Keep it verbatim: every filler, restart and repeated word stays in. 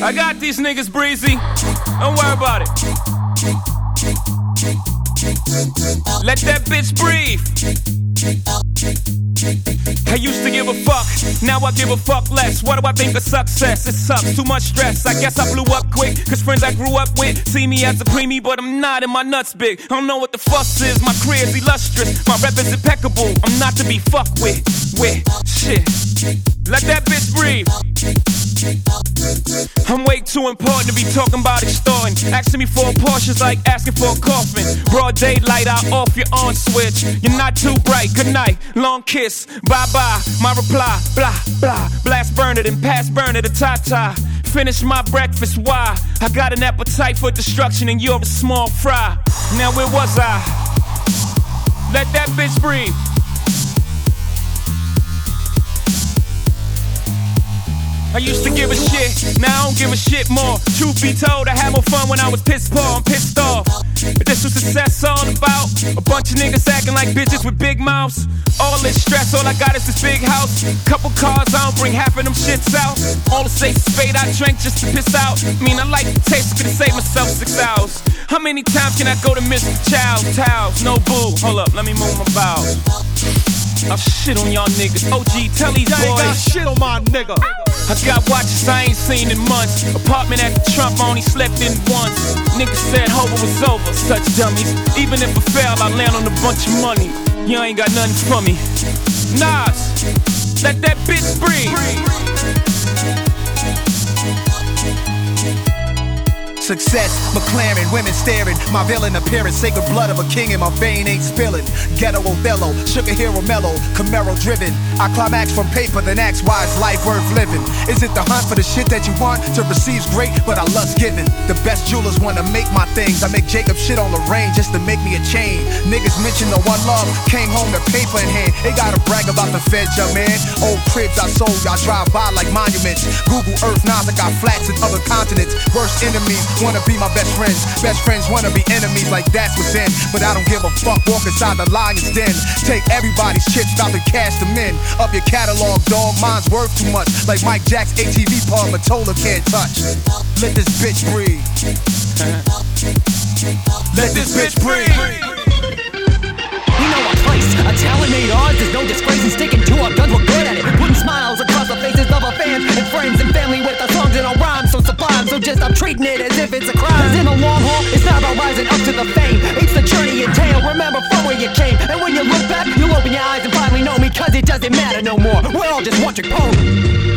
I got these niggas, Breezy. Don't worry about it. Let that bitch breathe. I used to give a fuck, now I give a fuck less. What do I think of success? It sucks, too much stress. I guess I blew up quick, cause friends I grew up with see me as a preemie, but I'm not, and my nuts big. I don't know what the fuss is, my career's illustrious. My rep is impeccable, I'm not to be fucked with. With shit. Let that bitch breathe. I'm way too important to be talking about extorting. Asking me for a Porsche's like asking for a coffin. Broad daylight, I'll off your on switch. You're not too bright, good night, long kiss, bye bye. My reply, blah, blah. Blast burner, then pass burner to Tata. Finish my breakfast, why? I got an appetite for destruction and you're a small fry. Now where was I? Let that bitch breathe. I used to give a shit, now I don't give a shit more. Truth be told, I had more fun when I was pissed poor, I'm pissed off. But this was success all about a bunch of niggas acting like bitches with big mouths. All this stress, all I got is this big house. Couple cars, I don't bring half of them shits out. All the safe spade I drank just to piss out. I mean, I like the taste, could save myself six hours. How many times can I go to Mister Child's towels? No boo, hold up, let me move my bowels. I'll shit on y'all niggas. O G, tell these boys. Y'all ain't got shit on my nigga. I got watches I ain't seen in months. Apartment at the Trump, I only slept in once. Niggas said hope it was over, such dummies. Even if I fail, I land on a bunch of money. You ain't got nothing for me. Nas, let that bitch breathe. Success, McLaren, women staring. My villain appearance, sacred blood of a king in my vein ain't spilling. Ghetto Othello, sugar hero mellow, Camaro driven. I climax from paper, then ask why is life worth living? Is it the hunt for the shit that you want? To receive's great, but I lust giving. The best jewelers wanna make my things. I make Jacob shit on Lorraine just to make me a chain. Niggas mention the one love, came home to paper in hand. They gotta brag about the feds, young man. Old cribs I sold, y'all drive by like monuments. Google Earth, Nas, I got flats in other continents. Worst enemies wanna be my best friends. Best friends wanna be enemies, like that's what's in. But I don't give a fuck, walk inside the lion's den. Take everybody's chips, stop and cash them in. Up your catalog, dog, mine's worth too much. Like Mike Jack's A T V pub, Matola can't touch. Let this bitch breathe. Let this bitch breathe. We know our place, a talent made ours. There's no disgrace in sticking to our guns, we're good at it. Putting smiles across the faces of our fans and friends and family with our songs and our rhymes so sublime. So just stop treating it as if it's a crime. Cause in the long haul, it's not about rising up to the fame. It's the journey you entail, remember from where you came. And when you look back, you'll open your eyes and finally know me. Cause it doesn't matter no more, we're all just watching pose.